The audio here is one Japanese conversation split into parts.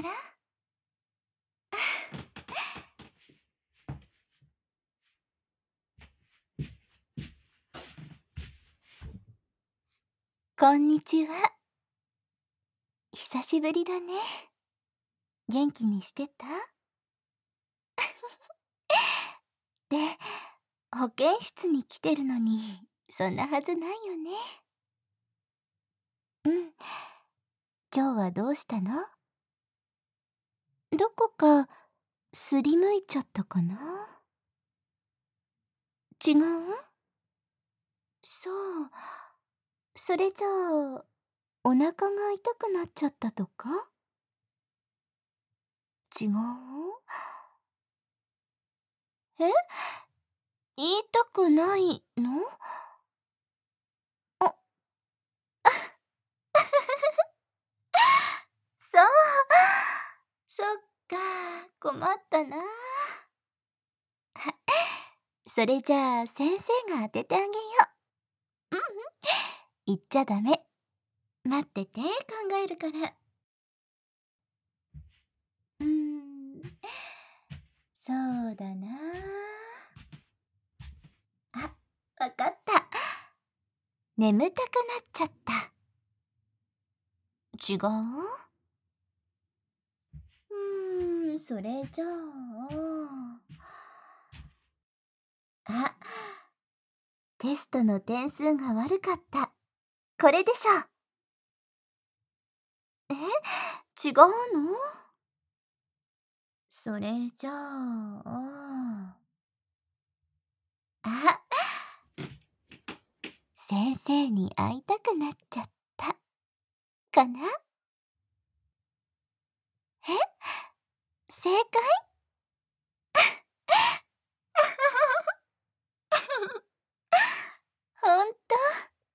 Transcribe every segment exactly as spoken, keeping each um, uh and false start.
ら。こんにちは。久しぶりだね。元気にしてた？で、保健室に来てるのに、そんなはずないよね。うん。今日はどうしたの？どこかすりむいちゃったかな？違う？そう。それじゃあ、お腹が痛くなっちゃったとか？違う？え？言いたくないの？あ、そう。そっか、困ったな。それじゃあ先生が当ててあげよう。うんうん。言っちゃダメ。待ってて、考えるから。うーん、そうだな。あ、わかった。眠たくなっちゃった。違う？うーん、それじゃあ。あ、テストの点数が悪かった。これでしょ。え？違うの？それじゃあ。あ、先生に会いたくなっちゃったかな？え？正解？ほんと？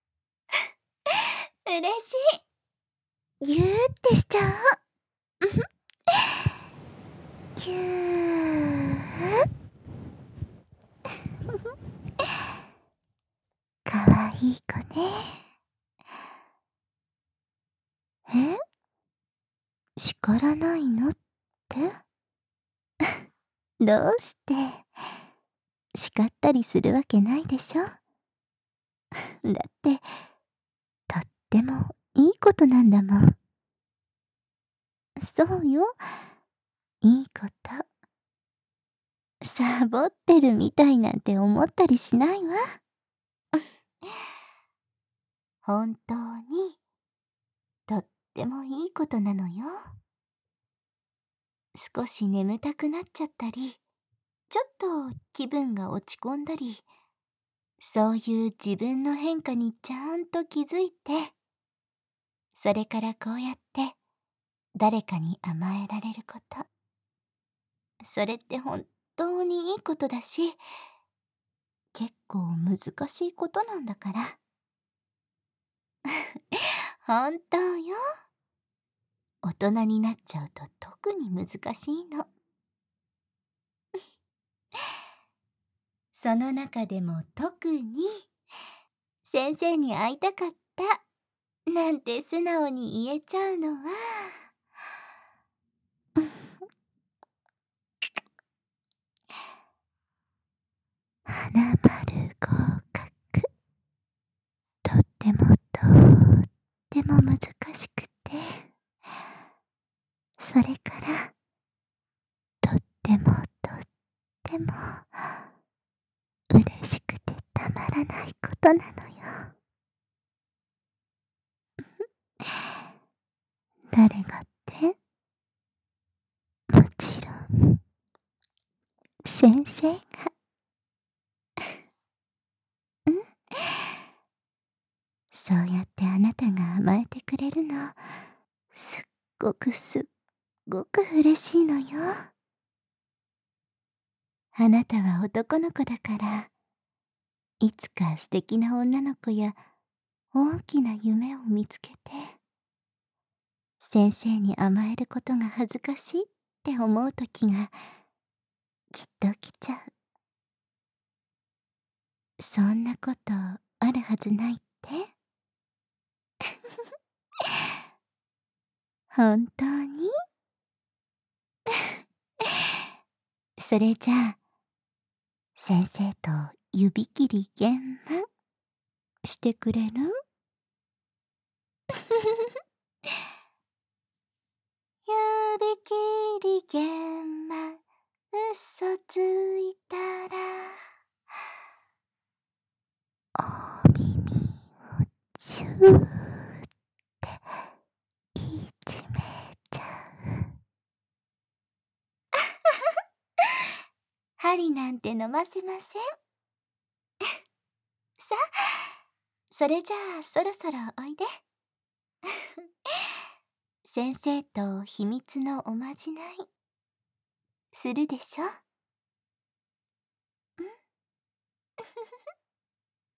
嬉しい。ぎゅーってしちゃおう。ぎゅー。かわいい子ね。え？叱らないのって？どうして？叱ったりするわけないでしょ。だって、とってもいいことなんだもん。そうよ。いいこと。サボってるみたいなんて思ったりしないわ。本当に、とってもいいことなのよ。少し眠たくなっちゃったり、ちょっと気分が落ち込んだり、そういう自分の変化にちゃんと気づいて、それからこうやって誰かに甘えられること。それって本当にいいことだし、結構難しいことなんだから。本当よ。大人になっちゃうと特に難しいの。その中でも特に、先生に会いたかったなんて素直に言えちゃうのは、花丸合格。とってもとっても難しくて、それからとってもとっても嬉しくてたまらないことなのよ。誰がって？もちろん先生が。うん、そうやってあなたが甘えてくれるの、すっごくすっごく嬉しいのよ。あなたは男の子だから、いつか素敵な女の子や大きな夢を見つけて、先生に甘えることが恥ずかしいって思う時がきっと来ちゃう。そんなことあるはずないって？本当に？ それじゃあ、先生と指切り玄満してくれる？指切り玄満、嘘ついたら、お耳をチューっていじめちゃう。針なんて飲ませません。さあ、それじゃあそろそろおいで。先生と秘密のおまじないするでしょ？ん